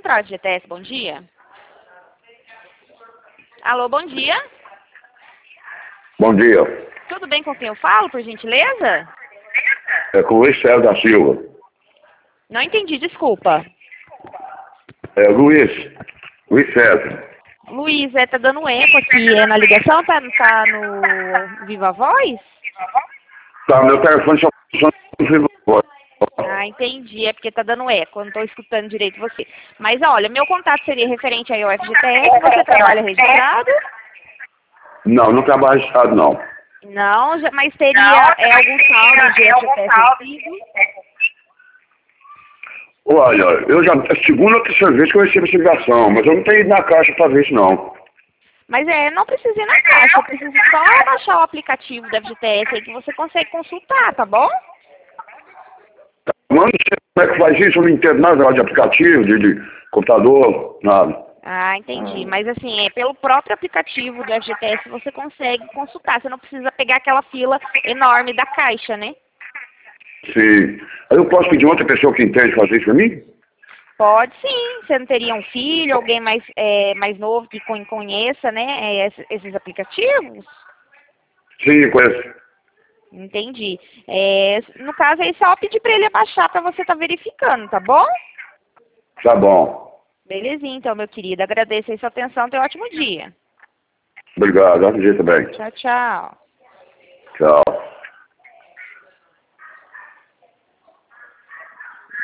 Central FGTS, bom dia. Alô, bom dia. Bom dia. Tudo bem com quem eu falo, por gentileza? É com o Luiz César da Silva. Não entendi, desculpa. É Luiz César. Luiz, tá dando eco aqui, na ligação? Tá no Viva Voz? Tá, meu telefone só funciona. Ah, entendi, é porque tá dando eco, eu não tô escutando direito você. Mas olha, meu contato seria referente aí ao FGTS, você trabalha registrado? Não, não trabalho registrado, não. Não, mas teria algum saldo de FGTS vencido? Olha, eu já, é a segunda ou terceira vez que eu recebo essa ligação, mas eu não tenho ido na caixa pra ver isso, não. Mas não precisa ir na caixa, precisa só baixar o aplicativo da FGTS aí que você consegue consultar, tá bom? Mano, como é que faz isso? Eu não entendo nada de aplicativo, de computador, nada. Ah, entendi. Mas assim, pelo próprio aplicativo do FGTS você consegue consultar. Você não precisa pegar aquela fila enorme da caixa, né? Sim. Aí eu posso pedir outra pessoa que entende fazer isso pra mim? Pode sim. Você não teria um filho, alguém mais novo que conheça, né, esses aplicativos? Sim, conheço. Entendi. No caso aí, só pedir para ele baixar para você estar verificando, tá bom? Tá bom. Belezinha, então, meu querido. Agradeço aí sua atenção. Tenha um ótimo dia. Obrigado, dá um jeito também. Tchau, tchau. Tchau.